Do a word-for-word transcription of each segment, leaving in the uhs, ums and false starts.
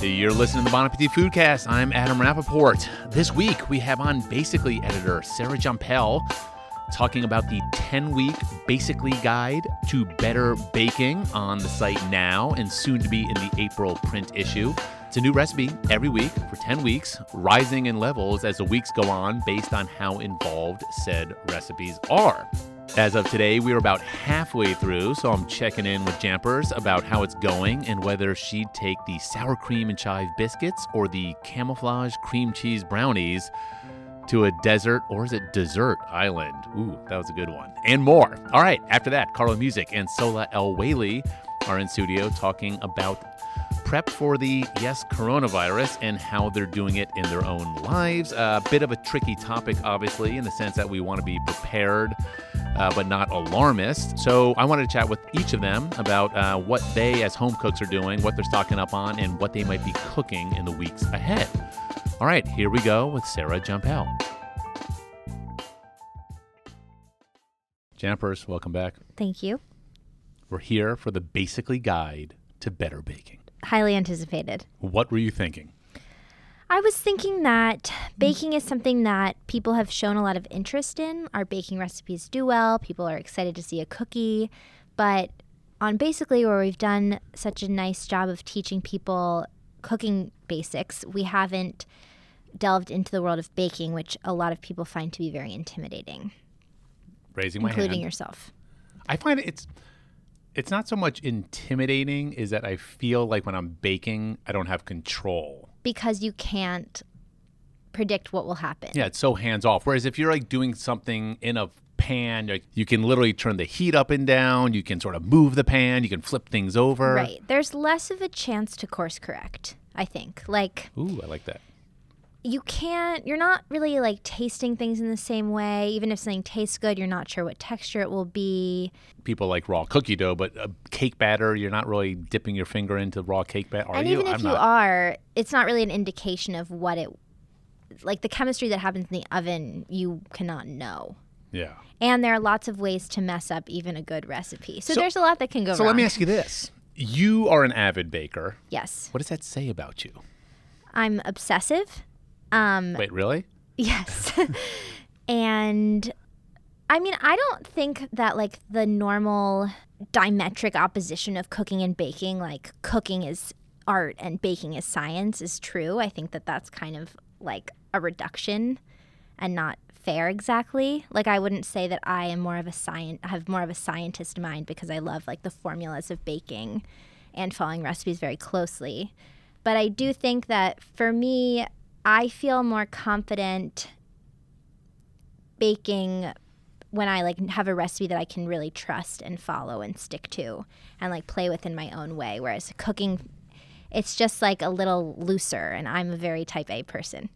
You're listening to the Bon Appetit Foodcast. I'm Adam Rappaport. This week, we have on Basically editor Sarah Jumpel talking about the ten-week Basically Guide to Better Baking on the site now and soon to be in the April print issue. It's a new recipe every week for ten weeks, rising in levels as the weeks go on based on how involved said recipes are. As of today, we're about halfway through, so I'm checking in with Jampers about how it's going and whether she'd take the sour cream and chive biscuits or the camouflage cream cheese brownies to a desert, or is it dessert island? Ooh, that was a good one. And more. All right, after that, Carlo Music and Sola El Whaley are in studio talking about prep for the, yes, coronavirus and how they're doing it in their own lives. A uh, bit of a tricky topic, obviously, in the sense that we want to be prepared, uh, but not alarmist. So I wanted to chat with each of them about uh, what they as home cooks are doing, what they're stocking up on, and what they might be cooking in the weeks ahead. All right, here we go with Sarah Jumpel. Jampers, welcome back. Thank you. We're here for the Basically Guide to Better Baking. Highly anticipated. What were you thinking? I was thinking that baking is something that people have shown a lot of interest in. Our baking recipes do well. People are excited to see a cookie. But on Basically, where we've done such a nice job of teaching people cooking basics, we haven't delved into the world of baking, which a lot of people find to be very intimidating. Raising my hand. Including yourself. I find it's it's not so much intimidating, is that I feel like when I'm baking, I don't have control. Because you can't predict what will happen. Yeah, it's so hands-off. Whereas if you're like doing something in a pan, like, you can literally turn the heat up and down, you can sort of move the pan, you can flip things over. Right. There's less of a chance to course correct, I think. Like, ooh, I like that. You can't, you're not really like tasting things in the same way. Even if something tastes good, you're not sure what texture it will be. People like raw cookie dough, but a cake batter, you're not really dipping your finger into raw cake batter, are and you? And even if I'm you not. are, it's not really an indication of what it, like the chemistry that happens in the oven, you cannot know. Yeah. And there are lots of ways to mess up even a good recipe. So, so there's a lot that can go so wrong. So let me ask you this. You are an avid baker. Yes. What does that say about you? I'm obsessive. Um, Wait, really? Yes. And I mean, I don't think that like the normal diametric opposition of cooking and baking, like cooking is art and baking is science, is true. I think that that's kind of like a reduction and not fair exactly. Like I wouldn't say that I am more of a science, have more of a scientist mind because I love like the formulas of baking and following recipes very closely. But I do think that for me, I feel more confident baking when I like have a recipe that I can really trust and follow and stick to and like play with in my own way. Whereas cooking, it's just like a little looser, and I'm a very type A person.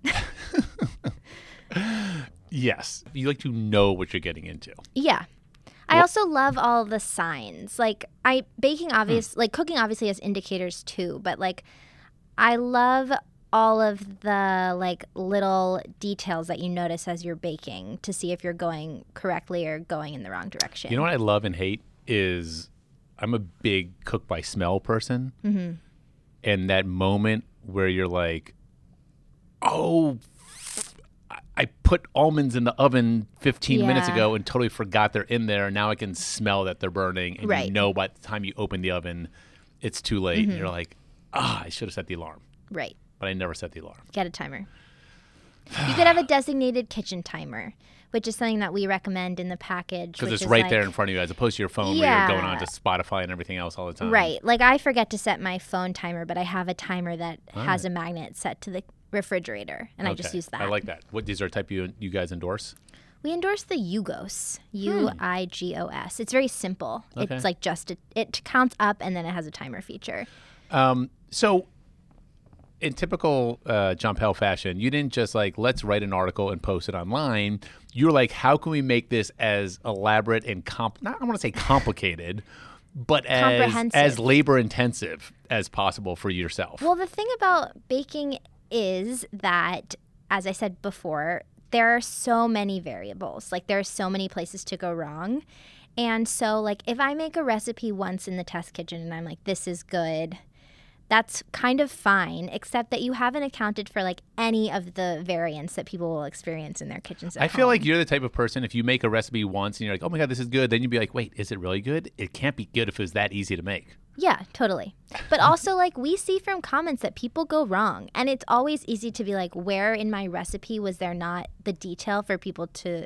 Yes. You like to know what you're getting into. Yeah. I well, also love all the signs. Like I baking obvious, hmm. like cooking obviously has indicators too, but like I love all of the like little details that you notice as you're baking to see if you're going correctly or going in the wrong direction. You know what I love and hate is I'm a big cook by smell person. Mm-hmm. And that moment where you're like, oh, I put almonds in the oven fifteen yeah. minutes ago and totally forgot they're in there. And now I can smell that they're burning. And right. you know by the time you open the oven, it's too late. Mm-hmm. And you're like, ah, I should have set the alarm. Right. But I never set the alarm. Get a timer. You could have a designated kitchen timer, which is something that we recommend in the package. Because it's right like, there in front of you as opposed to your phone yeah. where you're going on to Spotify and everything else all the time. Right. Like I forget to set my phone timer, but I have a timer that all has right. a magnet set to the refrigerator, and okay. I just use that. I like that. What, these are a type you, you guys endorse? We endorse the Yugos, U I G O S. It's very simple. Okay. It's like just, a, it counts up and then it has a timer feature. Um, so in typical uh, Jumpel fashion, you didn't just like, let's write an article and post it online. You're like, how can we make this as elaborate and, comp- not, I don't want to say complicated, but as, as labor intensive as possible for yourself? Well, the thing about baking is that, as I said before, there are so many variables. Like there are so many places to go wrong. And so like if I make a recipe once in the test kitchen and I'm like, this is good, that's kind of fine, except that you haven't accounted for like any of the variants that people will experience in their kitchens at I feel home. like you're the type of person, if you make a recipe once and you're like, oh my God, this is good, then you'd be like, wait, is it really good? It can't be good if it was that easy to make. Yeah, totally. But also, like, we see from comments that people go wrong. And it's always easy to be like, where in my recipe was there not the detail for people to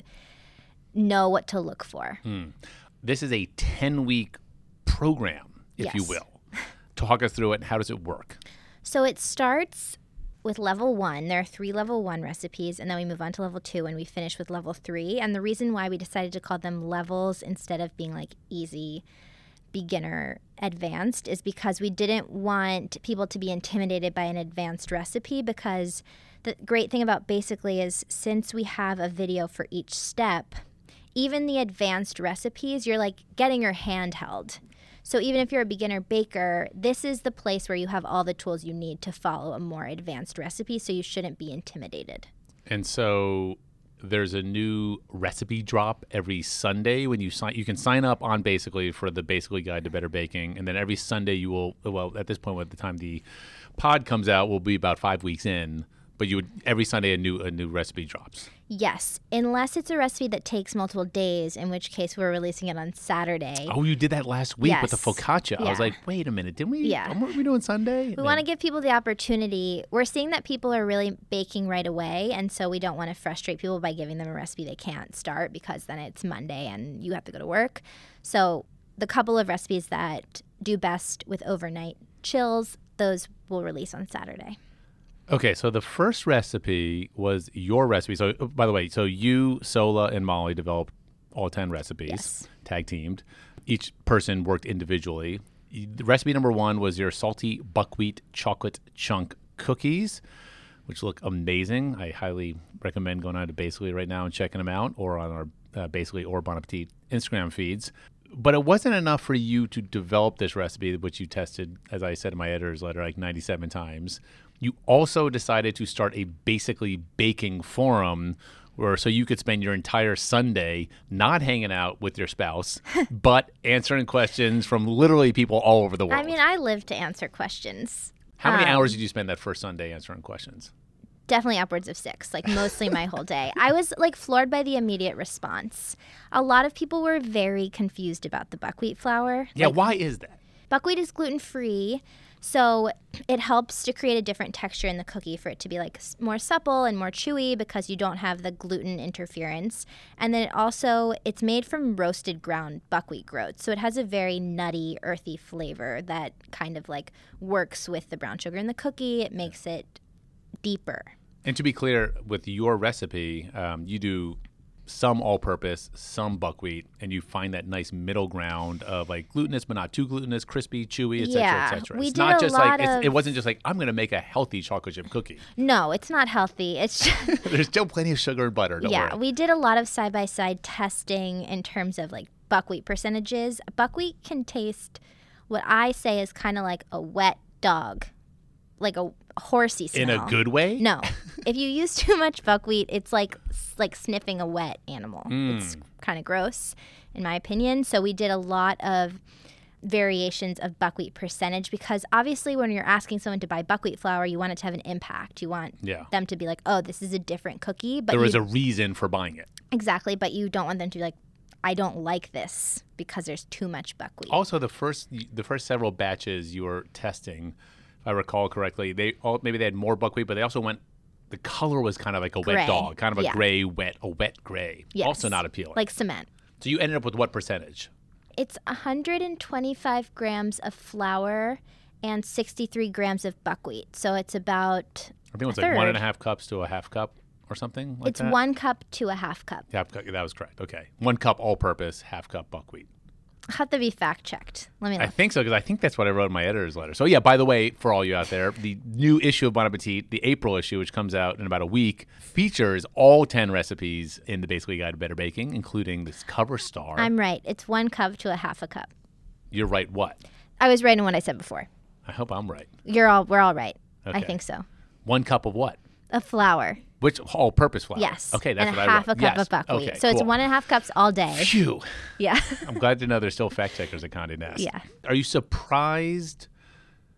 know what to look for? Mm. This is a ten-week program, if Yes. you will. Talk us through it. How does it work? So it starts with level one. There are three level one recipes, and then we move on to level two, and we finish with level three. And the reason why we decided to call them levels instead of being like easy, beginner, advanced is because we didn't want people to be intimidated by an advanced recipe, because the great thing about Basically is since we have a video for each step, even the advanced recipes, you're like getting your hand held. So even if you're a beginner baker, this is the place where you have all the tools you need to follow a more advanced recipe, so you shouldn't be intimidated. And so there's a new recipe drop every Sunday when you sign. You can sign up on Basically for the Basically Guide to Better Baking, and then every Sunday you will. Well, at this point, by the time the pod comes out, we'll be about five weeks in. But you would every Sunday a new a new recipe drops. Yes, unless it's a recipe that takes multiple days, in which case we're releasing it on Saturday. Oh, you did that last week with the Yes. focaccia. I was Yeah. like, wait a minute, didn't we? Yeah. What were we doing Sunday? We want to give people the opportunity. We're seeing that people are really baking right away, and so we don't want to frustrate people by giving them a recipe they can't start, because then it's Monday and you have to go to work. So the couple of recipes that do best with overnight chills, those will release on Saturday. Okay, so the first recipe was your recipe. So, oh, by the way, so you, Sola, and Molly developed all ten recipes, Yes. tag teamed. Each person worked individually. The recipe number one was your salty buckwheat chocolate chunk cookies, which look amazing. I highly recommend going on to Basically right now and checking them out, or on our uh, Basically or Bon Appetit Instagram feeds. But it wasn't enough for you to develop this recipe, which you tested, as I said in my editor's letter, like ninety-seven times. You also decided to start a Basically baking forum where so you could spend your entire Sunday not hanging out with your spouse, but answering questions from literally people all over the world. I mean, I live to answer questions. How many um, hours did you spend that first Sunday answering questions? Definitely upwards of six, like mostly my whole day. I was like floored by the immediate response. A lot of people were very confused about the buckwheat flour. Yeah, Like, why is that? buckwheat is gluten-free, so it helps to create a different texture in the cookie for it to be like s- more supple and more chewy, because you don't have the gluten interference. And then it also, it's made from roasted ground buckwheat groats, so it has a very nutty, earthy flavor that kind of like works with the brown sugar in the cookie. It makes it deeper. And to be clear, with your recipe, um, you do some all-purpose, some buckwheat, and you find that nice middle ground of like glutinous but not too glutinous, crispy, chewy, et cetera, Yeah, et cetera. we It's did not a just like lot it's, it of- wasn't just like I'm going to make a healthy chocolate chip cookie. No, it's not healthy. It's just, There's still plenty of sugar and butter. Don't yeah, worry. we did a lot of side-by-side testing in terms of like buckwheat percentages. Buckwheat can taste what I say is kind of like a wet dog, like a horsey smell. In a good way? No. If you use too much buckwheat, it's like like sniffing a wet animal. Mm. It's kind of gross, in my opinion. So we did a lot of variations of buckwheat percentage, because obviously when you're asking someone to buy buckwheat flour, you want it to have an impact. You want Yeah. them to be like, oh, this is a different cookie. But There you, is a reason for buying it. exactly, but you don't want them to be like, I don't like this because there's too much buckwheat. Also, the first the first several batches you were testing, if I recall correctly, they all maybe they had more buckwheat, but they also went. The color was kind of like a Gray. wet dog, kind of a Yeah. gray wet, a wet gray. Yes. Also not appealing. Like cement. So you ended up with what percentage? It's one hundred twenty-five grams of flour and sixty-three grams of buckwheat. So it's about I think it was a like one and a third. half cups to a half cup or something like It's that. one cup to a half cup. Half cup. That was correct. Okay, one cup all-purpose, half cup buckwheat. I'll have to be fact checked. Let me know. I think so because I think that's what I wrote in my editor's letter. So yeah, by the way, for all you out there, the new issue of Bon Appetit, the April issue, which comes out in about a week, features all ten recipes in the Basically Guide to Better Baking, including this cover star. I'm right. It's one cup to a half a cup. You're right. What? I was right in what I said before. I hope I'm right. You're all we're all right. I Okay. think so. One cup of what? Of flour. Which all-purpose flour? Yes. Okay, that's and what a I half wrote. a cup Yes. of buckwheat. Okay, so it's cool. one and a half cups all day. Phew. Yeah. I'm glad to know there's still fact checkers at Condé Nast. Yeah. Are you surprised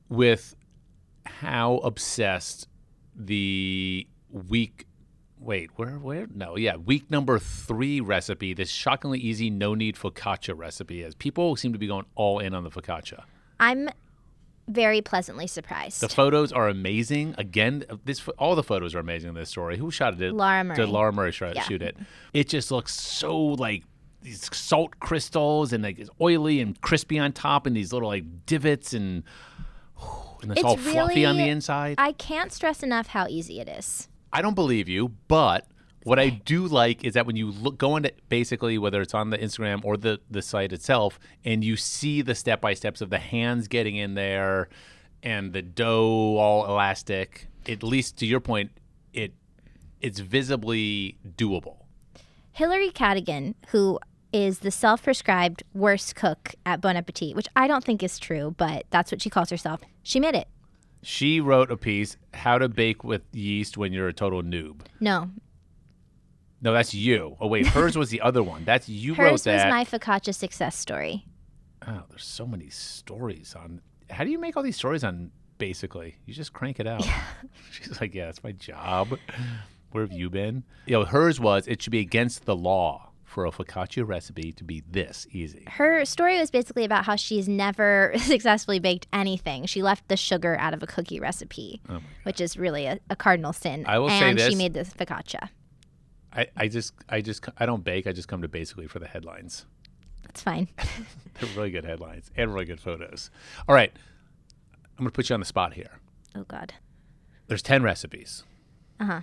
with how obsessed the week wait where where no yeah week number three recipe, this shockingly easy no need focaccia recipe is. People seem to be going all in on the focaccia. I'm very pleasantly surprised. The photos are amazing. Again, this all the photos are amazing in this story. Who shot it? Laura Murray. Did Laura Murray shoot, Yeah. shoot it? It just looks so like these salt crystals and like it's oily and crispy on top and these little like divots and, and it's, It's all fluffy on the really- inside. I can't stress enough how easy it is. I don't believe you, but what I do like is that when you look, go into basically whether it's on the Instagram or the, the site itself, and you see the step-by-steps of the hands getting in there and the dough all elastic, at least to your point, it it's visibly doable. Hillary Cadigan, who is the self-prescribed worst cook at Bon Appetit, which I don't think is true, but that's what she calls herself. She made it. She wrote a piece, How to Bake with Yeast When You're a Total Noob. No, No, that's you. Oh, wait, hers was the other one. That's you wrote hers was that. my focaccia success story. Oh, there's so many stories on. How do you make all these stories on Basically? You just crank it out. She's like, yeah, that's my job. Where have you been? You know, hers was, it should be against the law for a focaccia recipe to be this easy. Her story was basically about how she's never successfully baked anything. She left the sugar out of a cookie recipe, Oh my which is really a, a cardinal sin. I will and say this. she made this focaccia. I, I just, I just, I don't bake. I just come to Basically for the headlines. That's fine. They're really good headlines and really good photos. All right. I'm going to put you on the spot here. Oh, God. There's ten recipes. Uh-huh.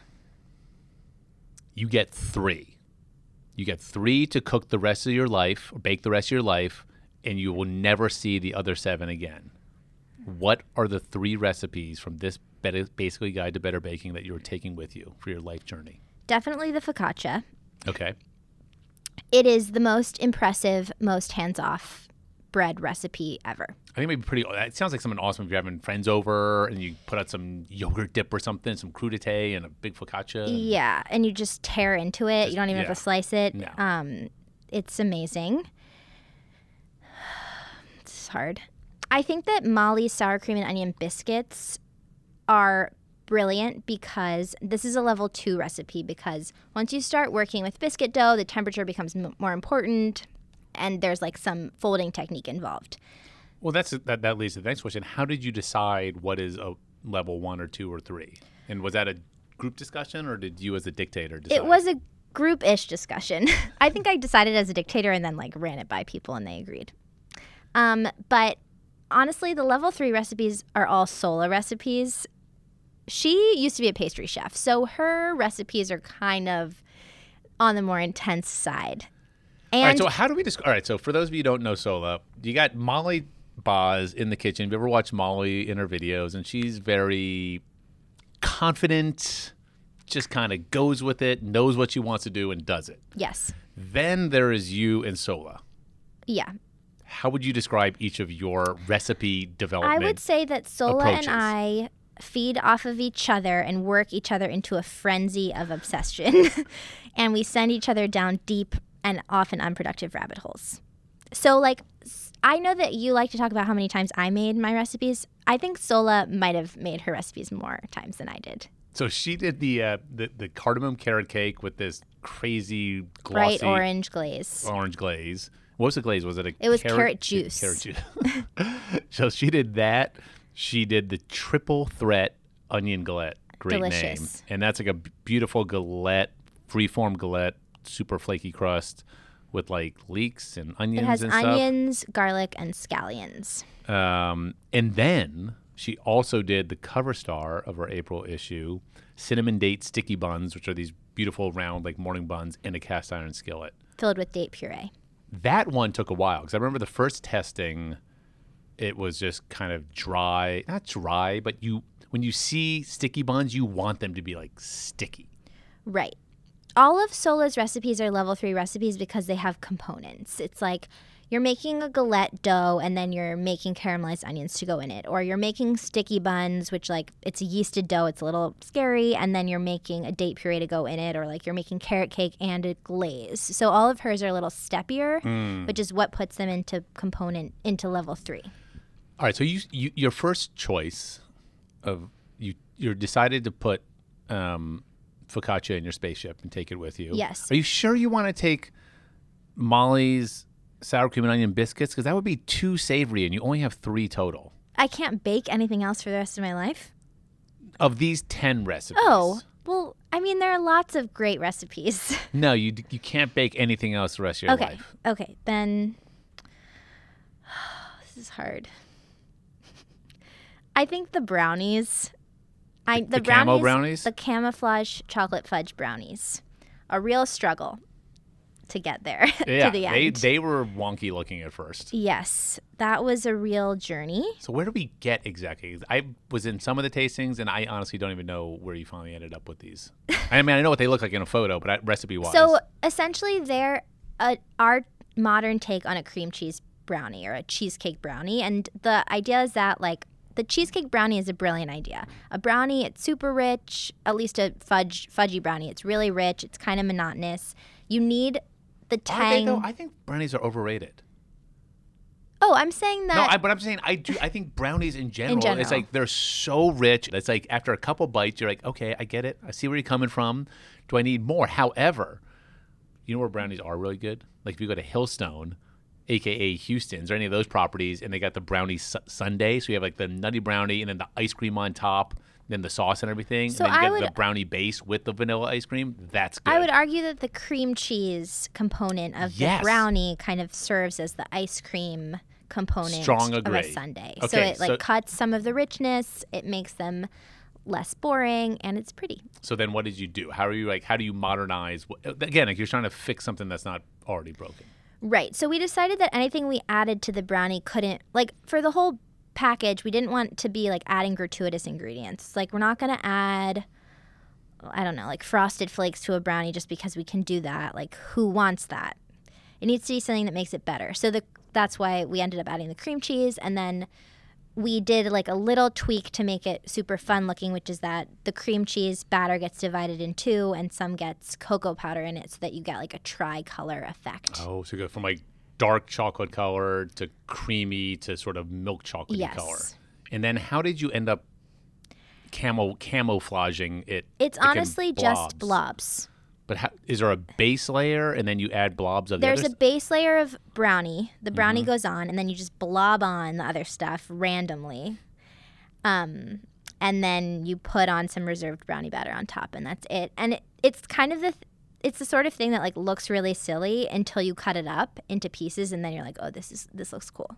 You get three. You get three to cook the rest of your life or bake the rest of your life, and you will never see the other seven again. What are the three recipes from this Better, Basically Guide to Better Baking that you're taking with you for your life journey? Definitely the focaccia. Okay. It is the most impressive, most hands-off bread recipe ever. I think maybe pretty. It sounds like something awesome if you're having friends over and you put out some yogurt dip or something, some crudité and a big focaccia. and- Yeah, and you just tear into it. you don't even yeah. have to slice it. No. Um, it's amazing. It's hard. I think that Molly's sour cream and onion biscuits are brilliant because this is a level two recipe, because once you start working with biscuit dough, the temperature becomes m- more important, and there's like some folding technique involved. Well, that's that. That leads to the next question. How did you decide what is a level one or two or three? And was that a group discussion, or did you, as a dictator, decide? It was a group-ish discussion. I think I decided as a dictator and then like ran it by people and they agreed. Um, but honestly, the level three recipes are all Sola recipes. She used to be a pastry chef, so her recipes are kind of on the more intense side. And All right, so how do we describe? All right, so for those of you who don't know Sola, you got Molly Boz in the kitchen. Have you ever watched Molly in her videos? And she's very confident, just kind of goes with it, knows what she wants to do, and does it. yes, Then there is you and Sola. yeah. How would you describe each of your recipe development? I would say that Sola approaches. and I feed off of each other and work each other into a frenzy of obsession. And we send each other down deep and often unproductive rabbit holes. So, like, s- I know that you like to talk about how many times I made my recipes. I think Sola might have made her recipes more times than I did. So she did the uh, the, the cardamom carrot cake with this crazy glossy Bright orange glaze. orange glaze. What was the glaze? Was it a It was carrot juice. Carrot juice. So she did that. She did the triple threat onion galette. Great name. Delicious. And that's like a b- beautiful galette, freeform galette, super flaky crust with like leeks and onions It has and onions, garlic, and scallions. stuff. Um, and then she also did the cover star of her April issue, cinnamon date sticky buns, which are these beautiful round like morning buns in a cast iron skillet. Filled with date puree. That one took a while because I remember the first testing, it was just kind of dry. Not dry, but you when you see sticky buns, you want them to be like sticky. Right. All of Sola's recipes are level three recipes because they have components. It's like you're making a galette dough and then you're making caramelized onions to go in it. Or you're making sticky buns, which like it's a yeasted dough. It's a little scary. And then you're making a date puree to go in it. Or like you're making carrot cake and a glaze. So all of hers are a little steppier, which is what puts them into component, into level three. All right, so you, you your first choice of you you decided to put um, focaccia in your spaceship and take it with you. Yes. Are you sure you want to take Molly's sour cream and onion biscuits? Because that would be too savory, and you only have three total I can't bake anything else for the rest of my life. of these ten recipes. Oh, well, I mean, there are lots of great recipes. No, you d- you can't bake anything else the rest of your Okay. life. Okay. Then this is hard. I think the brownies. I The- the, the camo brownies, brownies? the camouflage chocolate fudge brownies, a real struggle to get there Yeah, to the they end. they were wonky looking at first. Yes, that was a real journey. So where do we get exactly? I was in some of the tastings, and I honestly don't even know where you finally ended up with these. I mean, I know what they look like in a photo, but recipe wise. So essentially, they're a, our modern take on a cream cheese brownie or a cheesecake brownie, and the idea is that like the cheesecake brownie is a brilliant idea. A brownie, it's super rich. At least a fudge fudgy brownie, it's really rich. It's kind of monotonous. You need the Are they, tang. though? I think brownies are overrated. Oh, I'm saying that. No, I, but I'm saying I do. I think brownies in general, general. it's like they're so rich. It's like after a couple bites, you're like, okay, I get it. I see where you're coming from. Do I need more? However, you know where brownies are really good? Like if you go to Hillstone, aka Houston's, or any of those properties, and they got the brownie su- sundae. So you have like the nutty brownie, and then the ice cream on top, then the sauce and everything. So and then you I get would- the brownie base with the vanilla ice cream. That's good. I would argue that the cream cheese component of Yes. the brownie kind of serves as the ice cream component Strong of agree. a sundae. so Okay, it like so- cuts some of the richness, it makes them less boring, and it's pretty. So then, what did you do? How are you like? How do you modernize? Again, like you're trying to fix something that's not already broken. Right. So we decided that anything we added to the brownie couldn't, like, for the whole package, we didn't want to be like adding gratuitous ingredients. Like, we're not going to add, I don't know, like frosted flakes to a brownie just because we can do that. Like, who wants that? It needs to be something that makes it better. So the that's why we ended up adding the cream cheese, and then we did like a little tweak to make it super fun looking, which is that the cream cheese batter gets divided in two, and some gets cocoa powder in it, so that you get like a tri-color effect. Oh, so you go from like dark chocolate color to creamy to sort of milk chocolatey Yes. color. And then how did you end up camo camouflaging it? It's like in honestly just blobs. But how, is there a base layer and then you add blobs of There's the a others? base layer of brownie. The brownie Mm-hmm. goes on, and then you just blob on the other stuff randomly. Um, and then you put on some reserved brownie batter on top, and that's it. And it, it's kind of the th- it's the sort of thing that like looks really silly until you cut it up into pieces, and then you're like, oh, this is this looks cool.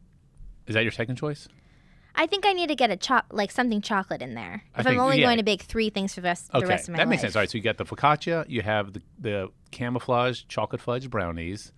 Is that your second choice? I think I need to get a cho- like something chocolate in there. I If I'm think- only yeah. going to bake three things for the rest, Okay, the rest of my that life. makes sense. All right, so you got the focaccia, you have the, the camouflage chocolate fudge brownies.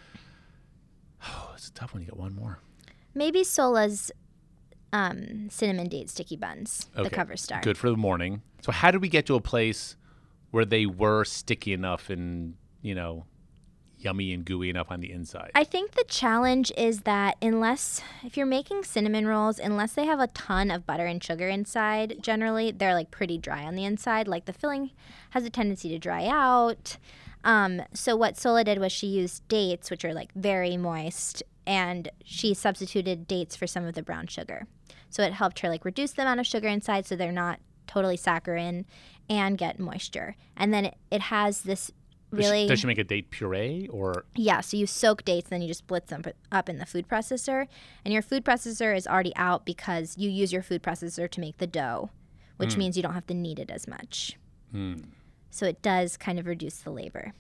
Oh, it's a tough one. You got one more. Maybe Sola's um, cinnamon date sticky buns, the Okay, cover star. Good for the morning. So how did we get to a place where they were sticky enough and, you know, yummy and gooey enough on the inside? I think the challenge is that unless, if you're making cinnamon rolls, unless they have a ton of butter and sugar inside, generally they're like pretty dry on the inside. Like the filling has a tendency to dry out. Um, so what Sola did was she used dates, which are like very moist, and she substituted dates for some of the brown sugar. So it helped her like reduce the amount of sugar inside so they're not totally saccharine and get moisture. And then it, it has this Does she- really... Does she make a date puree or? Yeah, so you soak dates, then you just blitz them up in the food processor. And your food processor is already out because you use your food processor to make the dough, which means you don't have to knead it as much. Mm. So it does kind of reduce the labor.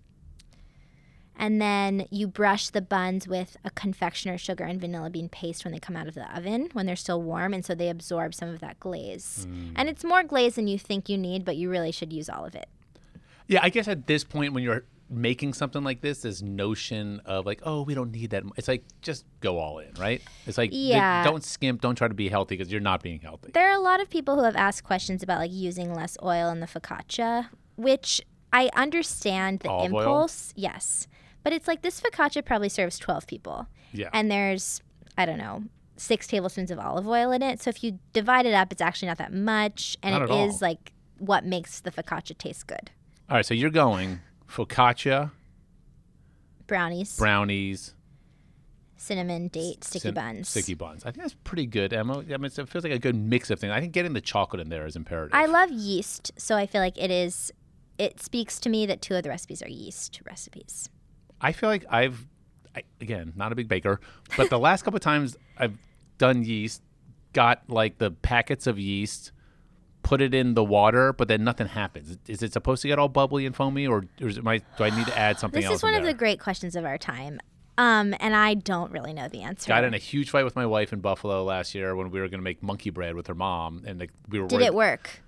And then you brush the buns with a confectioner sugar and vanilla bean paste when they come out of the oven, when they're still warm, and so they absorb some of that glaze. And it's more glaze than you think you need, but you really should use all of it. Yeah, I guess at this point when you're making something like this, this notion of like, oh, we don't need that. m- It's like, just go all in, right? It's like, th- Yeah. don't skimp, don't try to be healthy because you're not being healthy. There are a lot of people who have asked questions about like using less oil in the focaccia, which I understand the Olive oil? impulse. Yes. But it's like this focaccia probably serves twelve people. Yeah. And there's, I don't know, six tablespoons of olive oil in it. So if you divide it up, it's actually not that much. And Not it at is all. like what makes the focaccia taste good. All right, so you're going focaccia, Brownies, brownies, cinnamon, date, sticky Cin- buns. Sticky buns. I think that's pretty good, Emma. I mean, it feels like a good mix of things. I think getting the chocolate in there is imperative. I love yeast, so I feel like it is. It speaks to me that two of the recipes are yeast recipes. I feel like I've, I, again, not a big baker, but the last couple of times I've done yeast, got like the packets of yeast, put it in the water, but then nothing happens. Is it supposed to get all bubbly and foamy, or, or is it my, do I need to add something This else is one in of there? the great questions of our time. Um, and I don't really know the answer. Got in a huge fight with my wife in Buffalo last year when we were going to make monkey bread with her mom, and like, we were Did worried, it work?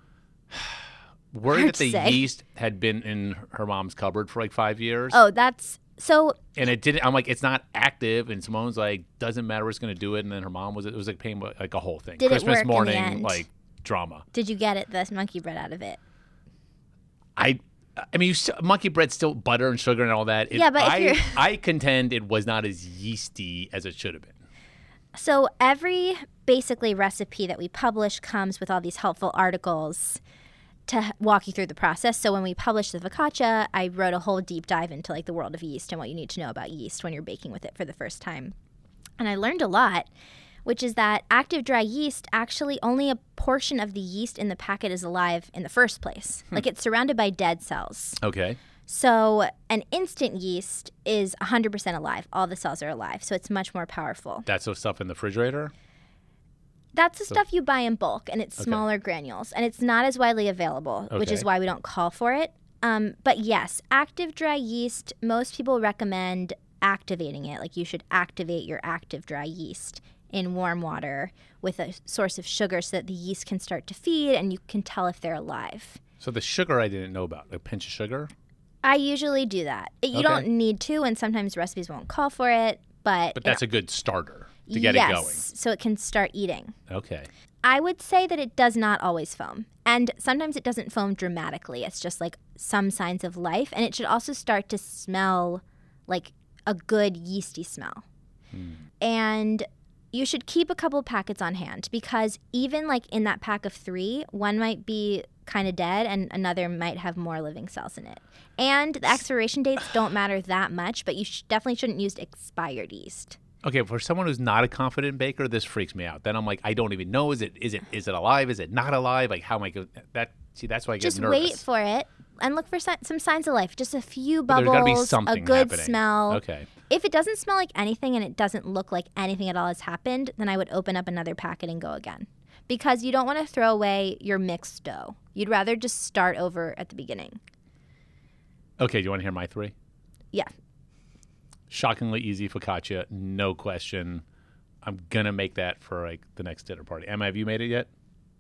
worried Hard that to the say. yeast had been in her mom's cupboard for like five years. Oh, that's so. And it didn't. I'm like, it's not active. And Simone's like, doesn't matter. We're just going to do it. And then her mom was. It was like paying like a whole thing. Did it Christmas work in the morning, end? like drama. Did you get it? The monkey bread out of it? I. I mean, you st- monkey bread's still butter and sugar and all that. It, Yeah, but if I, you're- I contend it was not as yeasty as it should have been. So every basically recipe that we publish comes with all these helpful articles to h- walk you through the process. So when we published the focaccia, I wrote a whole deep dive into like the world of yeast and what you need to know about yeast when you're baking with it for the first time. And I learned a lot, which is that active dry yeast, actually only a portion of the yeast in the packet is alive in the first place. Like it's surrounded by dead cells. Okay. So an instant yeast is one hundred percent alive. All the cells are alive. So it's much more powerful. That's the stuff in the refrigerator. That's the stuff you buy in bulk, and it's Okay. smaller granules, and it's not as widely available, which is Okay. why we don't call for it. Um, but yes, active dry yeast, most people recommend activating it. Like you should activate your active dry yeast in warm water with a source of sugar so that the yeast can start to feed and you can tell if they're alive. So the sugar I didn't know about, a pinch of sugar. I usually do that. You Okay. don't need to, and sometimes recipes won't call for it, but, But that's a good starter to get yes, it going. so it can start eating. Okay. I would say that it does not always foam. And sometimes it doesn't foam dramatically. It's just like some signs of life. And it should also start to smell like a good yeasty smell. And you should keep a couple packets on hand because even like in that pack of three, one might be kind of dead and another might have more living cells in it. And the expiration dates don't matter that much, but you sh- definitely shouldn't use expired yeast. Okay, for someone who's not a confident baker, this freaks me out. Then I'm like, I don't even know. Is it is it is it alive? Is it not alive? Like, how am I going? That see, that's why I get Just nervous. wait for it and look for si- some signs of life. Just a few But there's bubbles, gotta be something a good happening. smell. Okay. If it doesn't smell like anything and it doesn't look like anything at all has happened, then I would open up another packet and go again. Because you don't want to throw away your mixed dough. You'd rather just start over at the beginning. Okay. Do you want to hear my three? Yeah. Shockingly easy focaccia, no question. I'm gonna make that for like the next dinner party. Emma, have you made it yet?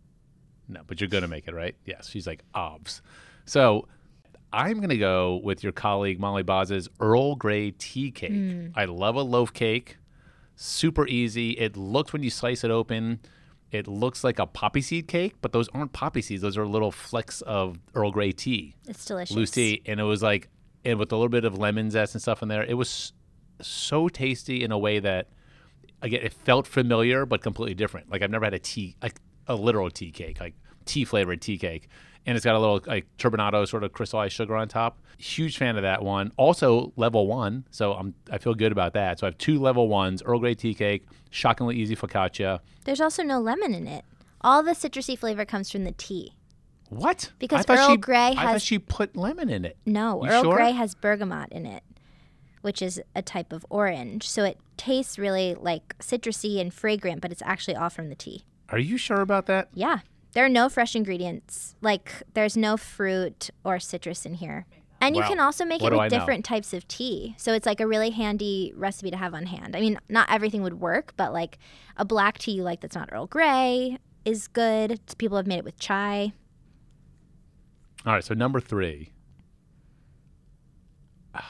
No, but you're gonna make it, right? Yes. She's like obs. So I'm gonna go with your colleague Molly Baz's Earl Grey tea cake. I love a loaf cake. Super easy. It looks when you slice it open, it looks like a poppy seed cake, but those aren't poppy seeds. Those are little flecks of Earl Grey tea. It's delicious. Loose tea, and it was like, and with a little bit of lemon zest and stuff in there, it was so tasty in a way that, again, it felt familiar but completely different. Like I've never had a tea, like a literal tea cake, like tea flavored tea cake, and it's got a little like turbinado sort of crystallized sugar on top. Huge fan of that one. Also level one, so I'm I feel good about that. So I have two level ones: Earl Grey tea cake, shockingly easy focaccia. There's also no lemon in it. All the citrusy flavor comes from the tea. What? Because I thought Earl she, Grey I thought has- she put lemon in it. No, You Earl sure? Grey has bergamot in it, which is a type of orange. So it tastes really like citrusy and fragrant, but it's actually all from the tea. Are you sure about that? Yeah. There are no fresh ingredients. Like, there's no fruit or citrus in here. And you Wow. can also make What it do with I know? different types of tea. So it's like a really handy recipe to have on hand. I mean, not everything would work, but like a black tea you like that's not Earl Grey is good. People have made it with chai. All right, so number three. I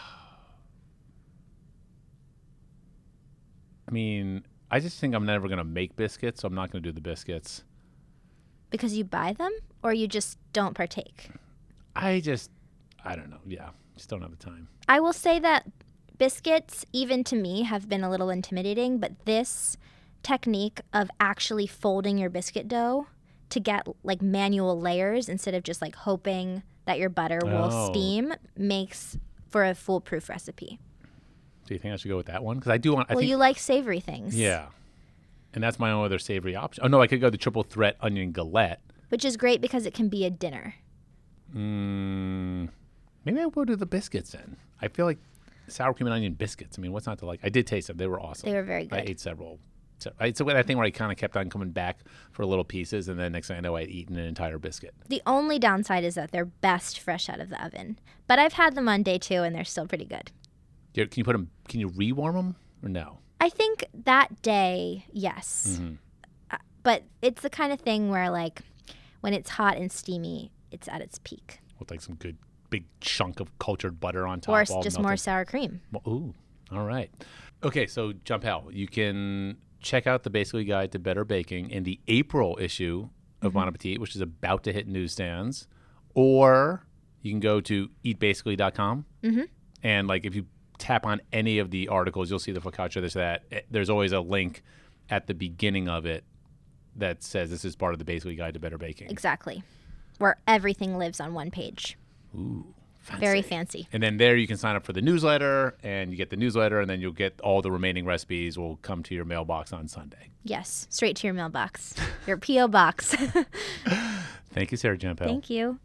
mean, I just think I'm never going to make biscuits, so I'm not going to do the biscuits. Because you buy them or you just don't partake? I just, I don't know. Yeah, just don't have the time. I will say that biscuits, even to me, have been a little intimidating, but this technique of actually folding your biscuit dough to get like manual layers instead of just like hoping that your butter will Oh. steam makes for a foolproof recipe. Do you think I should go with that one? Because I do want. I well, think, you like savory things. Yeah, and that's my only other savory option. Oh no, I could go the triple threat onion galette, which is great because it can be a dinner. Mm, maybe I'll go to the biscuits then. I feel like sour cream and onion biscuits. I mean, what's not to like? I did taste them; they were awesome. They were very good. I ate several. So it's that thing where I kind of kept on coming back for little pieces, and then next thing I know, I'd eaten an entire biscuit. The only downside is that they're best fresh out of the oven. But I've had them on day two, and they're still pretty good. Can you put them? Can you rewarm them or no? I think that day, yes. Mm-hmm. Uh, but it's the kind of thing where, like, when it's hot and steamy, it's at its peak. With like some good big chunk of cultured butter on top. Or all just melted. More sour cream. Well, ooh, all right. Okay, so Jumpel, you can check out the Basically Guide to Better Baking in the April issue of mm-hmm. Bon Appetit, which is about to hit newsstands. Or you can go to eat basically dot com. Mm-hmm. And like if you tap on any of the articles, you'll see the focaccia, this, that. There's always a link at the beginning of it that says this is part of the Basically Guide to Better Baking. Exactly. Where everything lives on one page. Ooh. Fancy. Very fancy. And then there you can sign up for the newsletter, and you get the newsletter, and then you'll get all the remaining recipes will come to your mailbox on Sunday. Yes, straight to your mailbox, your P O box. Thank you, Sarah Jumpel. Thank you.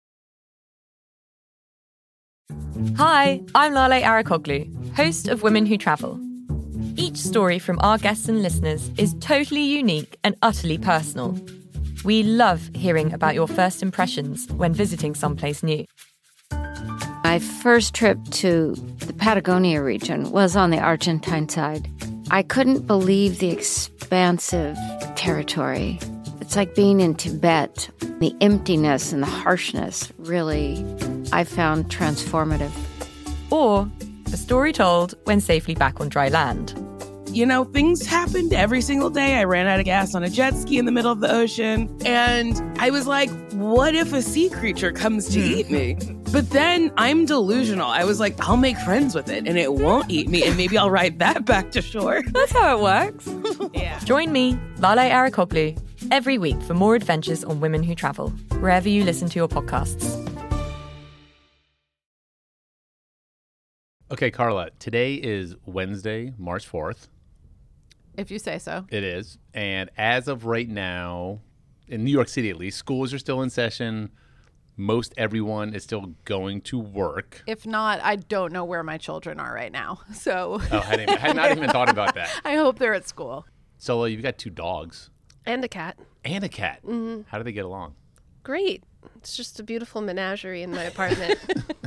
Hi, I'm Lale Arakoglu, host of Women Who Travel. Each story from our guests and listeners is totally unique and utterly personal. We love hearing about your first impressions when visiting someplace new. My first trip to the Patagonia region was on the Argentine side. I couldn't believe the expansive territory. It's like being in Tibet. The emptiness and the harshness really, I found transformative. Or a story told when safely back on dry land. You know, things happened every single day. I ran out of gas on a jet ski in the middle of the ocean. And I was like, what if a sea creature comes to eat me? But then I'm delusional. I was like, I'll make friends with it and it won't eat me. And maybe I'll ride that back to shore. That's how it works. Yeah. Join me, Lale Arakoglu, every week for more adventures on Women Who Travel, wherever you listen to your podcasts. Okay, Carla, today is Wednesday, March fourth. If you say so. It is. And as of right now, in New York City at least, schools are still in session. Most everyone is still going to work. If not, I don't know where my children are right now. So oh, I, hadn't, I had not even thought about that. I hope they're at school. So uh, you've got two dogs. And a cat. And a cat. Mm-hmm. How do they get along? Great. It's just a beautiful menagerie in my apartment.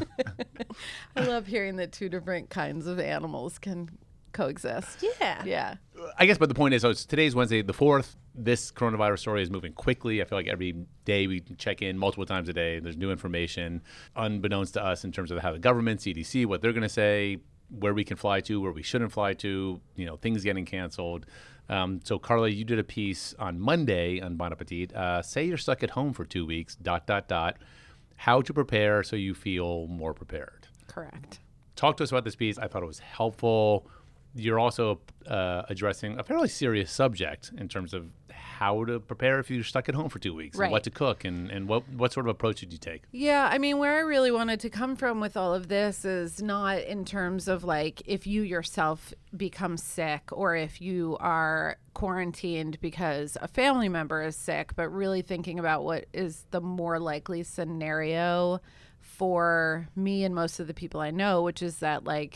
I love hearing that two different kinds of animals can coexist. Yeah. Yeah. I guess, but the point is, so it's today's Wednesday the fourth. This coronavirus story is moving quickly. I feel like every day we check in multiple times a day. There's new information, unbeknownst to us, in terms of how the government, C D C, what they're going to say, where we can fly to, where we shouldn't fly to, you know, things getting canceled. Um, so, Carla, you did a piece on Monday on Bon Appetit. Uh, say you're stuck at home for two weeks, dot, dot, dot. How to prepare so you feel more prepared. Correct. Talk to us about this piece. I thought it was helpful. You're also uh, addressing a fairly serious subject in terms of how to prepare if you're stuck at home for two weeks, right. and what to cook, and, and what, what sort of approach did you take? Yeah, I mean, where I really wanted to come from with all of this is not in terms of like if you yourself become sick or if you are quarantined because a family member is sick, but really thinking about what is the more likely scenario for me and most of the people I know, which is that like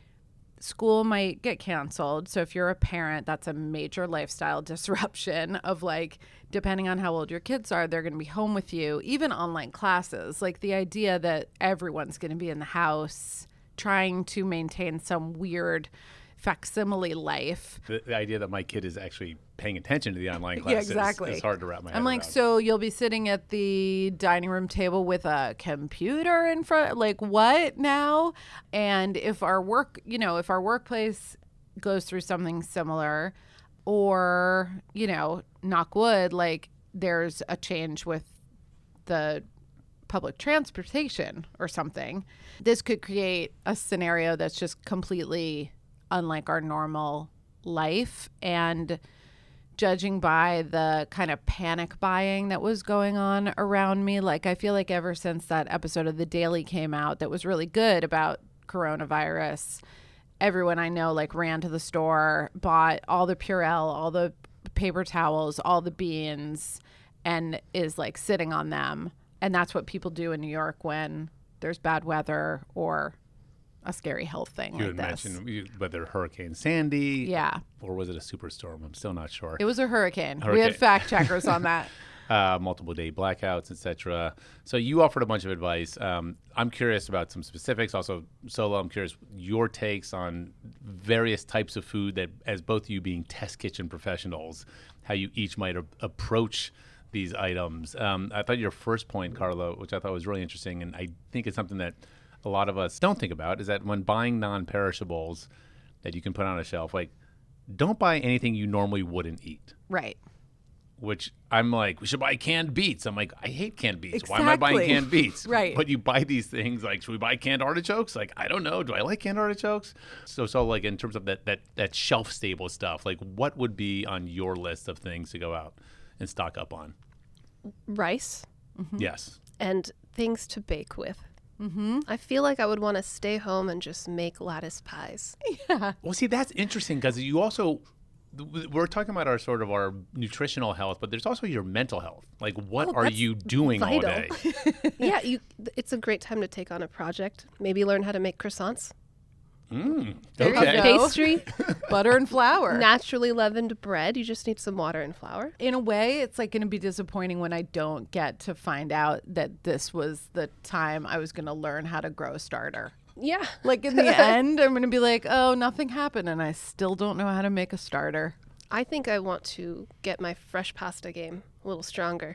school might get canceled. So if you're a parent, that's a major lifestyle disruption of like, depending on how old your kids are, they're going to be home with you, even online classes. Like the idea that everyone's going to be in the house trying to maintain some weird facsimile life. The, the idea that my kid is actually paying attention to the online classes yeah, exactly. is hard to wrap my head I'm like, around. so you'll be sitting at the dining room table with a computer in front, like what now? And if our work, you know, if our workplace goes through something similar, or, you know, knock wood, like there's a change with the public transportation or something, this could create a scenario that's just completely unlike our normal life. And judging by the kind of panic buying that was going on around me, like I feel like ever since that episode of The Daily came out that was really good about coronavirus, everyone I know like ran to the store, bought all the Purell, all the paper towels, all the beans, and is like sitting on them. And that's what people do in New York when there's bad weather or a scary health thing You like had this. mentioned you- whether Hurricane Sandy, Yeah. or was it a superstorm? I'm still not sure. It was a hurricane. We Hurricane. had fact checkers on that. uh, multiple day blackouts, et cetera. So you offered a bunch of advice. Um, I'm curious about some specifics. Also, Solo, I'm curious your takes on various types of food that, as both of you being test kitchen professionals, how you each might a- approach these items. Um, I thought your first point, Carlo, which I thought was really interesting, and I think it's something that a lot of us don't think about, is that when buying non-perishables that you can put on a shelf, like, don't buy anything you normally wouldn't eat. Right. Which I'm like, we should buy canned beets. I'm like, I hate canned beets. Why am I buying Exactly. canned beets? Right. But you buy these things like, should we buy canned artichokes? Like, I don't know. Do I like canned artichokes? So, so like in terms of that that that shelf stable stuff, like what would be on your list of things to go out and stock up on? Rice Yes. and things to bake with. Mm-hmm. I feel like I would want to stay home and just make lattice pies. Well, see, that's interesting because you also, we're talking about our sort of our nutritional health, but there's also your mental health. Like, what Oh, are that's you doing all vital. day? Yeah, you. It's a great time to take on a project. Maybe learn how to make croissants. Mm, There you okay. go. Pastry, Butter and flour. naturally leavened bread. You just need some water and flour. In a way, it's like going to be disappointing when I don't get to find out that this was the time I was going to learn how to grow a starter. Yeah. Like in the end, I'm going to be like, oh, nothing happened, and I still don't know how to make a starter. I think I want to get my fresh pasta game a little stronger.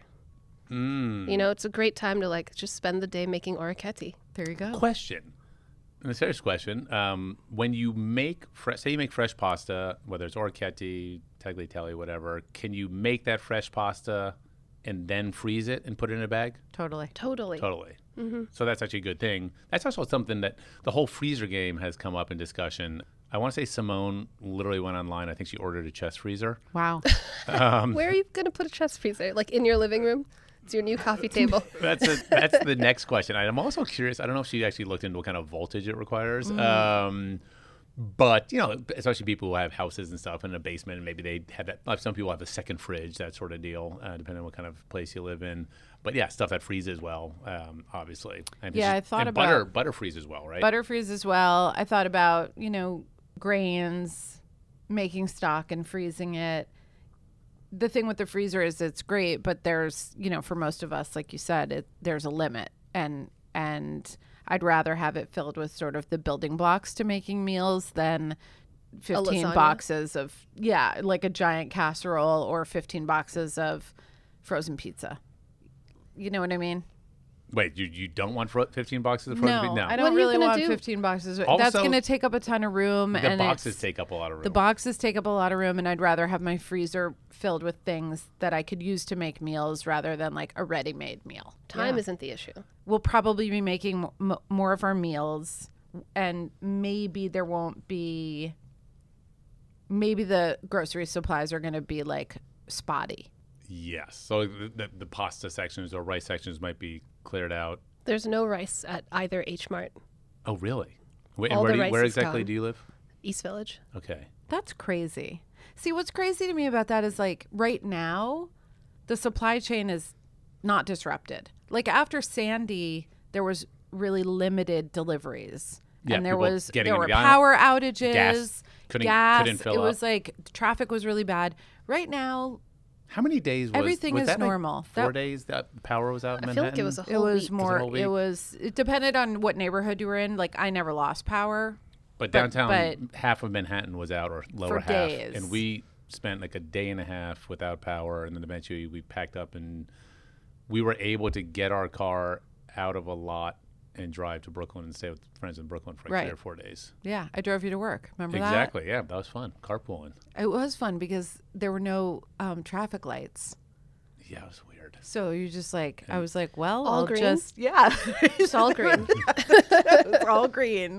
Mm. You know, it's a great time to like just spend the day making orecchiette. There you go. Question. And a serious question. Um, when you make, fre- say you make fresh pasta, whether it's orecchiette, tagliatelle, whatever, can you make that fresh pasta and then freeze it and put it in a bag? Totally. Totally. Totally. So that's actually a good thing. That's also something that the whole freezer game has come up in discussion. I want to say Simone literally went online. I think she ordered a chest freezer. Wow. Where are you going to put a chest freezer? Like in your living room? It's your new coffee table. That's a, that's the next question. I'm also curious. I don't know if she actually looked into what kind of voltage it requires. Um, but, you know, especially people who have houses and stuff in a basement, and maybe they have that. Like some people have a second fridge, that sort of deal, uh, depending on what kind of place you live in. But yeah, stuff that freezes well, um, obviously. And Yeah, just- I thought and butter, about- butter freezes well, right? Butter freeze as well. I thought about, you know, grains, making stock and freezing it. The thing with the freezer is it's great, but there's, you know, for most of us, like you said, it, there's a limit. And, and I'd rather have it filled with sort of the building blocks to making meals than fifteen lasagna? boxes of, yeah, like a giant casserole or fifteen boxes of frozen pizza. You know what I mean? Wait, you, you don't want fro- fifteen boxes of frozen No, pizza? No. I What don't are you really gonna want do? fifteen boxes. That's Also, going to take up a ton of room. The and boxes it's- take up a lot of room. The boxes take up a lot of room, and I'd rather have my freezer filled with things that I could use to make meals rather than like a ready-made meal. Time Yeah. isn't the issue. We'll probably be making m- m- more of our meals, and maybe there won't be. Maybe the grocery supplies are going to be like spotty. Yes. So the, the, the pasta sections or rice sections might be cleared out. There's no rice at either H Mart, Oh, really? Wait, All where, the do you, rice where is exactly gone. do you live? East Village. Okay. That's crazy. See, what's crazy to me about that is like right now, the supply chain is not disrupted. Like after Sandy, there was really limited deliveries. Yeah, and there people was getting there into were the aisle. power outages, Gas couldn't- gas. couldn't fill it up. was like traffic was really bad. Right now, How many days was Everything was is that like normal. four That- days that the power was out in I feel Manhattan? like it was a it whole was week. more. whole It week? was. It depended on what neighborhood you were in. Like I never lost power. But but- downtown, but- half of Manhattan was out, or lower For half, days. and we spent like a day and a half without power, and then eventually we packed up and we were able to get our car out of a lot and drive to Brooklyn and stay with friends in Brooklyn for like Right. three or four days. Yeah, I drove you to work. Remember that? Exactly. Yeah, that was fun. Carpooling. It was fun because there were no um, traffic lights. Yeah, it was weird. So you just like, I was like, well, All I'll green? just, yeah. It's all green. It's all green.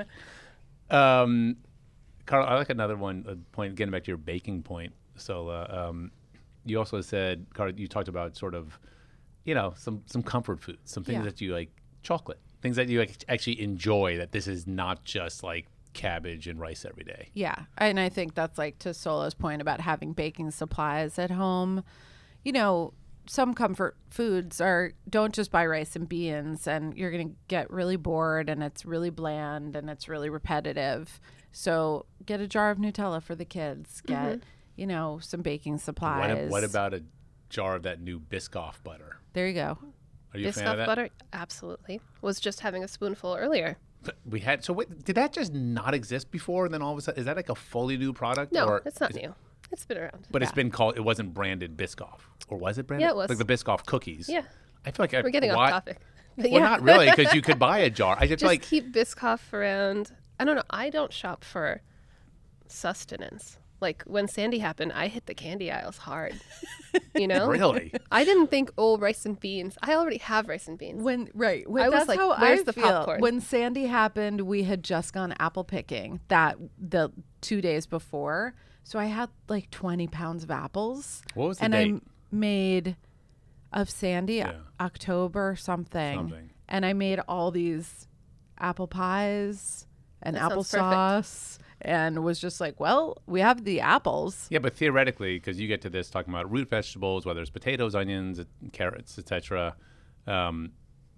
Um, Carl, I like another one a point. Getting back to your baking point, so uh, um, you also said, Carl, you talked about sort of, you know, some some comfort foods, some things Yeah. that you like, chocolate, things that you ac- actually enjoy. That this is not just like cabbage and rice every day. Yeah. And I think that's like to Solo's point about having baking supplies at home. You know, some comfort foods are don't just buy rice and beans and you're going to get really bored and it's really bland and it's really repetitive. So get a jar of Nutella for the kids. Get, mm-hmm. you know, some baking supplies. What, what about a jar of that new Biscoff butter? There you go. Are you a Biscoff fan of that? butter? Absolutely. Was just having a spoonful earlier. We had so wait, did that just not exist before? And then all of a sudden, is that like a fully new product? No, or it's not is, new. It's been around. But yeah. it's been called. It wasn't branded Biscoff, or was it branded? Yeah, it was. Like the Biscoff cookies. Yeah. I feel like I, we're getting why, off topic. Well, yeah. not really, because you could buy a jar. I just, just like keep Biscoff around. I don't know. I don't shop for sustenance. Like when Sandy happened, I hit the candy aisles hard. You know? Really? I didn't think, oh, rice and beans. I already have rice and beans. When right, when, I was that's like, how where's I the feel. popcorn? When Sandy happened, we had just gone apple picking that the two days before, so I had like twenty pounds of apples. What was the and date? I made of Sandy Yeah. October something, Something. and I made all these apple pies and That sounds applesauce. And was just like, well, we have the apples. Yeah, but theoretically, because you get to this talking about root vegetables, whether it's potatoes, onions, carrots, et cetera, um,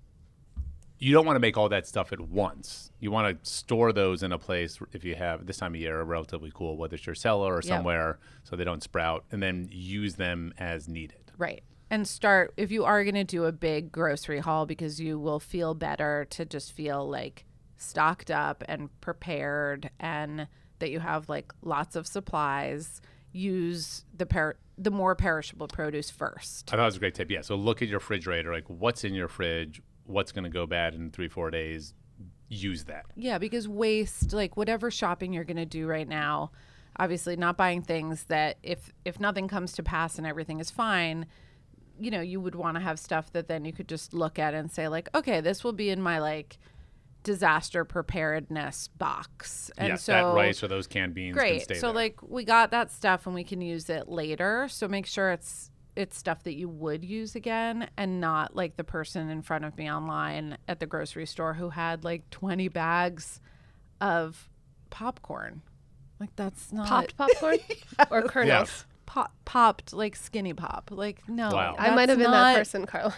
you don't want to make all that stuff at once. You want to store those in a place, if you have, this time of year, relatively cool, whether it's your cellar or Yep. somewhere, so they don't sprout, and then use them as needed. Right. And start, if you are going to do a big grocery haul, because you will feel better to just feel like stocked up and prepared and that you have like lots of supplies, use the per- the more perishable produce first. I thought it was a great tip. Yeah, so look at your refrigerator, like what's in your fridge, what's going to go bad in three, four days, use that. Yeah, because waste, like whatever shopping you're going to do right now, obviously not buying things that if if nothing comes to pass and everything is fine, you know, you would want to have stuff that then you could just look at and say like, okay, this will be in my like disaster preparedness box. And yes, so that rice or those canned beans can great. stay So there. like we got that stuff and we can use it later. So make sure it's it's stuff that you would use again and not like the person in front of me online at the grocery store who had like twenty bags of popcorn. Like that's not Popped popcorn or kernels? Yes. pop, popped like skinny pop. Like no. Wow. I might have that's been not- that person, Carla.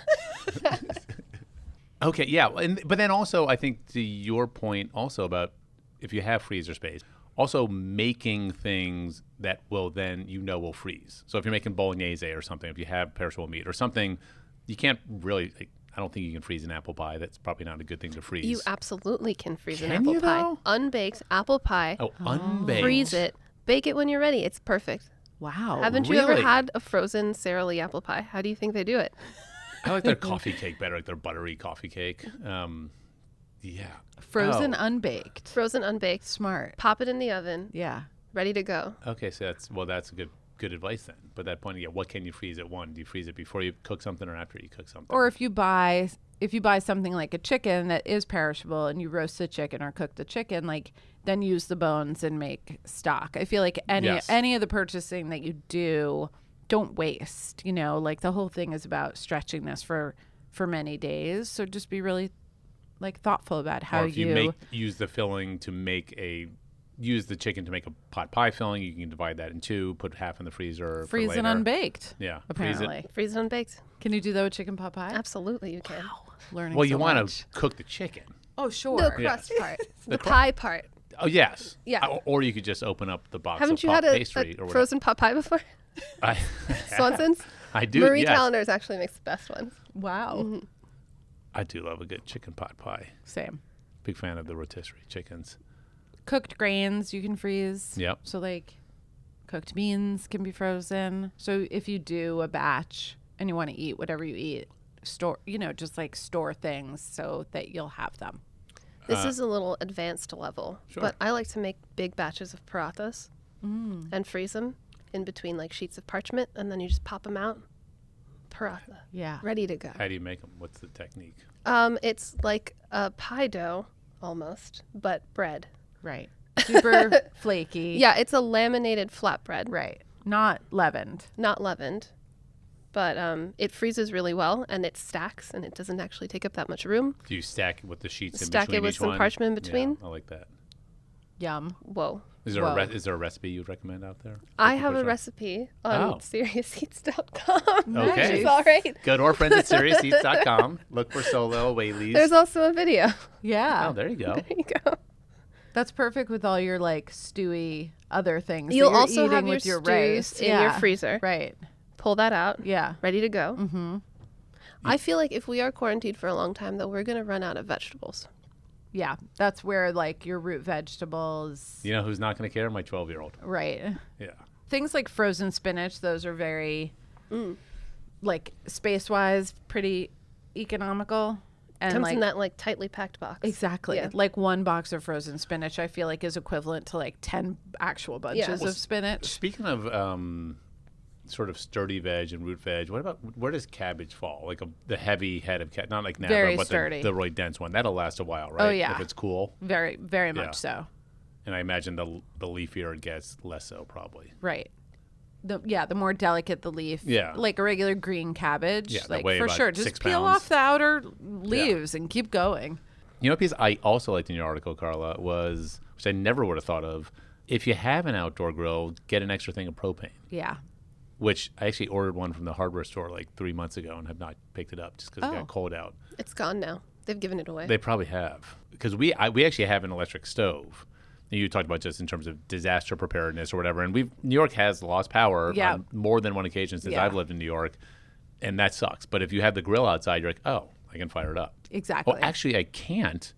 Okay, yeah, and but then also I think to your point also about if you have freezer space, also making things that will then you know will freeze. So if you're making bolognese or something, if you have perishable meat or something, you can't really. Like, I don't think you can freeze an apple pie. That's probably not a good thing to freeze. You absolutely can freeze an Can apple you, pie. though? Unbaked apple pie. oh, unbaked. Freeze it. Bake it when you're ready. It's perfect. Wow. Haven't you ever really? had a frozen Sara Lee apple pie? How do you think they do it? I like their coffee cake better, like their buttery coffee cake. Um, yeah. Frozen Oh. unbaked. Frozen, unbaked. Smart. Pop it in the oven. Yeah. Ready to go. Okay, so that's well, that's a good good advice then. But that point, yeah, what can you freeze at one? Do you freeze it before you cook something or after you cook something? Or if you buy if you buy something like a chicken that is perishable and you roast the chicken or cook the chicken, like then use the bones and make stock. I feel like any Yes. any of the purchasing that you do, don't waste. You know, like the whole thing is about stretching this for for many days. So just be really like thoughtful about how or if you, you, make use the filling to make a use the chicken to make a pot pie filling, you can divide that in two, put half in the freezer, for freeze later. and unbaked. Yeah, Apparently, freeze it. Freeze it unbaked. can you do that with chicken pot pie? Absolutely, you can. Learning. Well, so you want much. to cook the chicken. Oh, sure. The crust part. The cru- pie part. Oh yes. Yeah. Or, or you could just open up the box Haven't of you pot had a, pastry a or whatever. frozen pot pie before? I, Swanson's? I do. Marie yes. Callender's actually makes the best ones. Wow. I do love a good chicken pot pie. Same. Big fan of the rotisserie chickens. Cooked grains you can freeze. Yep. So like cooked beans can be frozen. So if you do a batch and you want to eat whatever you eat, store, you know, just like store things so that you'll have them. This Uh, is a little advanced level, Sure. but I like to make big batches of parathas and freeze them in between like sheets of parchment, and then you just pop them out. Paratha, Yeah. ready to go. How do you make them? What's the technique? Um, it's like a pie dough almost, but bread. Right. Super flaky. Yeah, it's a laminated flatbread, Right. Not leavened. not leavened, but um, it freezes really well and it stacks and it doesn't actually take up that much room. Do you stack it with the sheets in Stack it between with each some one? parchment in Yeah, between. I like that. Yum. Whoa. Is there a Whoa. re- is there a recipe you'd recommend out there? I Looking have for a some- recipe on Oh. serious eats dot com. Okay. It's all right. Go to our friends at serious eats dot com. Look for Solo Whaley's. There's also a video. Yeah. Oh, there you go. There you go. That's perfect with all your like stewy other things. that You'll you're also eating have your with your stews rice in your Yeah. freezer. Right. Pull that out. Yeah. Ready to go. Mm-hmm. I feel like if we are quarantined for a long time, though, we're going to run out of vegetables. Yeah. That's where like your root vegetables. You know who's not going to care? My twelve-year-old. Right. Yeah. Things like frozen spinach, those are very like space wise pretty economical. And Comes like in that like tightly packed box. exactly. Yeah. Like one box of frozen spinach I feel like is equivalent to like ten actual bunches Well, of spinach. Speaking of um, sort of sturdy veg and root veg, what about where does cabbage fall? Like a, the heavy head of cabbage, not like Napa, Very but sturdy. the, the really dense one. That'll last a while, right? Oh, yeah. If it's cool. Very very much Yeah. so. And I imagine the the leafier it gets, less so probably. Right. The yeah, the more delicate the leaf. Yeah. Like a regular green cabbage. Yeah, that like weigh for about sure. Just six peel pounds. off the outer leaves and keep going. You know, a piece I also liked in your article, Carla, was, which I never would have thought of, if you have an outdoor grill, get an extra thing of propane, Yeah. which I actually ordered one from the hardware store like three months ago and have not picked it up just because it Oh. got cold out. It's gone now. They've given it away. They probably have. Because we I, we actually have an electric stove. And you talked about just in terms of disaster preparedness or whatever. And we've New York has lost power Yeah. on more than one occasion since Yeah. I've lived in New York. And that sucks. But if you have the grill outside, you're like, oh, I can fire it up. Exactly. Well, actually, I can't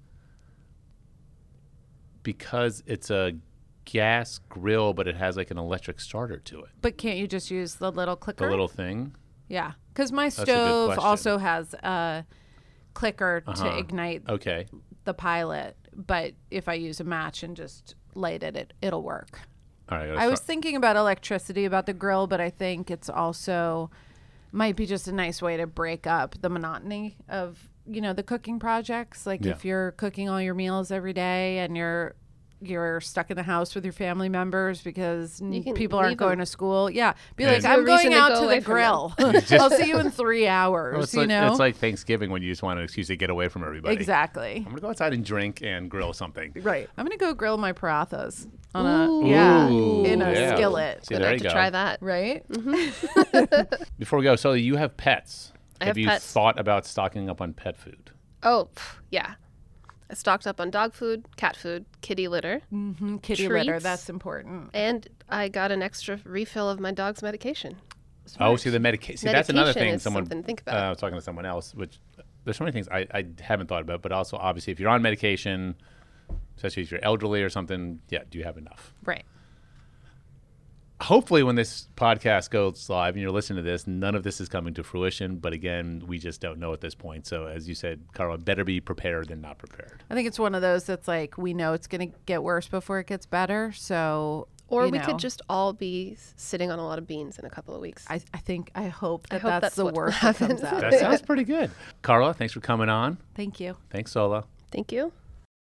because it's a gas grill, but it has like an electric starter to it. But can't you just use the little clicker? The little thing. Yeah. Because my a good stove question. also has a clicker Uh-huh. to ignite Okay. the pilot. But if I use a match and just light it, it it'll work. All right. gotta I was start- thinking about electricity about the grill, but I think it's also might be just a nice way to break up the monotony of, you know, the cooking projects. Like Yeah. if you're cooking all your meals every day and you're you're stuck in the house with your family members because n- can people aren't leave going them. to school. Yeah. Be Yeah. like, There's I'm no reason going to out go to away the from grill. Just- I'll see you in three hours, Well, it's, you like, know? it's like Thanksgiving when you just want an excuse to get away from everybody. Exactly. I'm going to go outside and drink and grill something. Right. I'm going to go grill my parathas on a, yeah, Ooh, in a yeah. skillet. See, Gonna there have you to go. try that. Right? Before we go, so you have pets. I have you pets. thought about stocking up on pet food? Oh, pff, yeah. I stocked up on dog food, cat food, kitty litter, Mm, kitty litter. Treats. That's important. and I got an extra refill of my dog's medication. Oh, see the medication. See, that's another Medication thing. is Someone something to think about. Uh, I was talking to someone else, which there's so many things I, I haven't thought about. But also, obviously, if you're on medication, especially if you're elderly or something, yeah, do you have enough? Right. Hopefully, when this podcast goes live and you're listening to this, none of this is coming to fruition. But again, we just don't know at this point. So, as you said, Carla, better be prepared than not prepared. I think it's one of those that's like we know it's going to get worse before it gets better. So, Or you we know, could just all be sitting on a lot of beans in a couple of weeks. I, I think I hope that hope that's, that's the what worst that comes happens. out. That sounds pretty good. Carla, thanks for coming on. Thank you. Thanks, Sola. Thank you.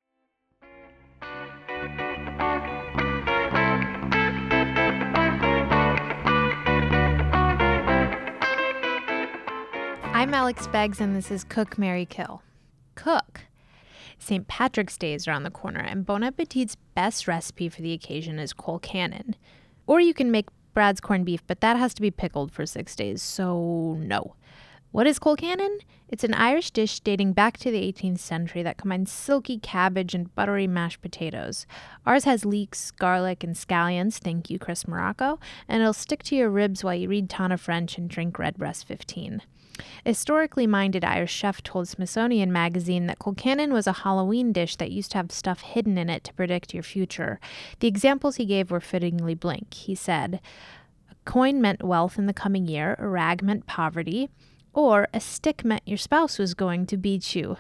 I'm Alex Beggs, and this is Cook, Marry, Kill. Cook. Saint Patrick's Day is around the corner, and Bon Appetit's best recipe for the occasion is colcannon. Or you can make Brad's corned beef, but that has to be pickled for six days, so no. What is colcannon? It's an Irish dish dating back to the eighteenth century that combines silky cabbage and buttery mashed potatoes. Ours has leeks, garlic, and scallions, thank you, Chris Morocco, and it'll stick to your ribs while you read Tana French and drink Redbreast fifteen. A historically minded Irish chef told Smithsonian Magazine that colcannon was a Halloween dish that used to have stuff hidden in it to predict your future. The examples he gave were fittingly blank. He said, a coin meant wealth in the coming year, a rag meant poverty, or a stick meant your spouse was going to beat you.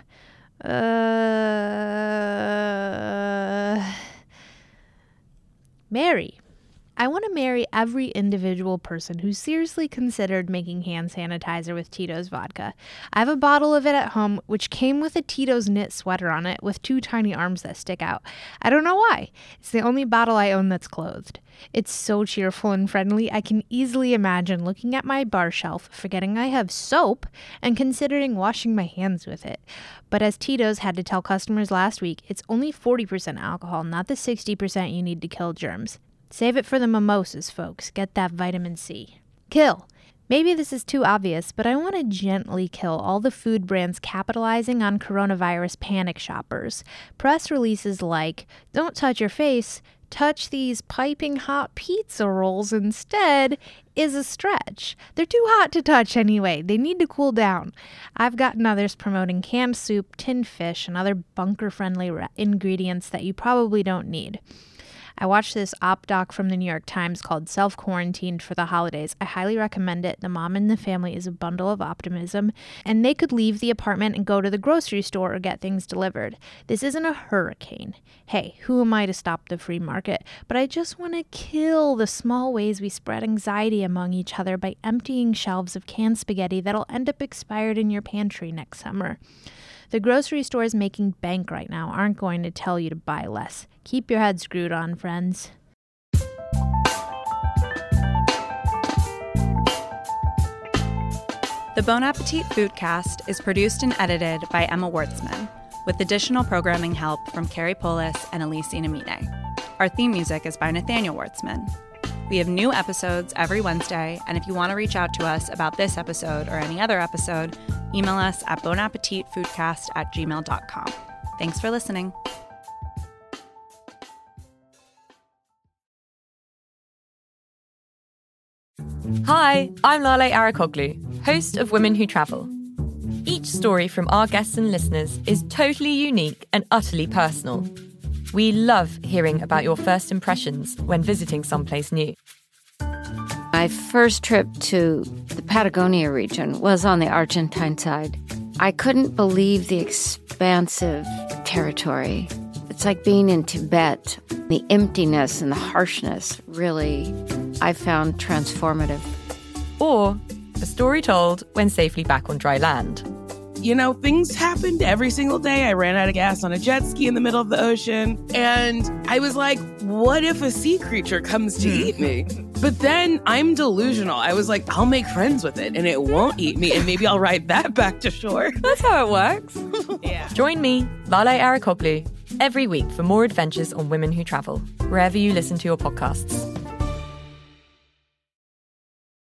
Uh... Mary. I want to marry every individual person who seriously considered making hand sanitizer with Tito's vodka. I have a bottle of it at home, which came with a Tito's knit sweater on it with two tiny arms that stick out. I don't know why. It's the only bottle I own that's clothed. It's so cheerful and friendly, I can easily imagine looking at my bar shelf, forgetting I have soap, and considering washing my hands with it. But as Tito's had to tell customers last week, it's only forty percent alcohol, not the sixty percent you need to kill germs. Save it for the mimosas, folks. Get that vitamin C. Kill. Maybe this is too obvious, but I want to gently kill all the food brands capitalizing on coronavirus panic shoppers. Press releases like, "Don't touch your face, touch these piping hot pizza rolls instead," is a stretch. They're too hot to touch anyway. They need to cool down. I've gotten others promoting canned soup, tinned fish, and other bunker-friendly re- ingredients that you probably don't need. I watched this op doc from the New York Times called Self-Quarantined for the Holidays. I highly recommend it. The mom and the family is a bundle of optimism, and they could leave the apartment and go to the grocery store or get things delivered. This isn't a hurricane. Hey, who am I to stop the free market? But I just want to kill the small ways we spread anxiety among each other by emptying shelves of canned spaghetti that'll end up expired in your pantry next summer. The grocery stores making bank right now aren't going to tell you to buy less. Keep your head screwed on, friends. The Bon Appetit Foodcast is produced and edited by Emma Wartzman, with additional programming help from Carrie Polis and Elise Inamine. Our theme music is by Nathaniel Wartzman. We have new episodes every Wednesday, and if you want to reach out to us about this episode or any other episode, email us at bonappetitfoodcast at gmail dot com. Thanks for listening. Hi, I'm Lale Arikoglu, host of Women Who Travel. Each story from our guests and listeners is totally unique and utterly personal. We love hearing about your first impressions when visiting someplace new. My first trip to the Patagonia region was on the Argentine side. I couldn't believe the expansive territory. It's like being in Tibet. The emptiness and the harshness really, I found transformative. Or a story told when safely back on dry land. You know, things happened every single day. I ran out of gas on a jet ski in the middle of the ocean. And I was like, what if a sea creature comes to eat me? But then I'm delusional. I was like, I'll make friends with it and it won't eat me. And maybe I'll ride that back to shore. That's how it works. Yeah. Join me, Lale Arikoglu, every week for more adventures on Women Who Travel, wherever you listen to your podcasts.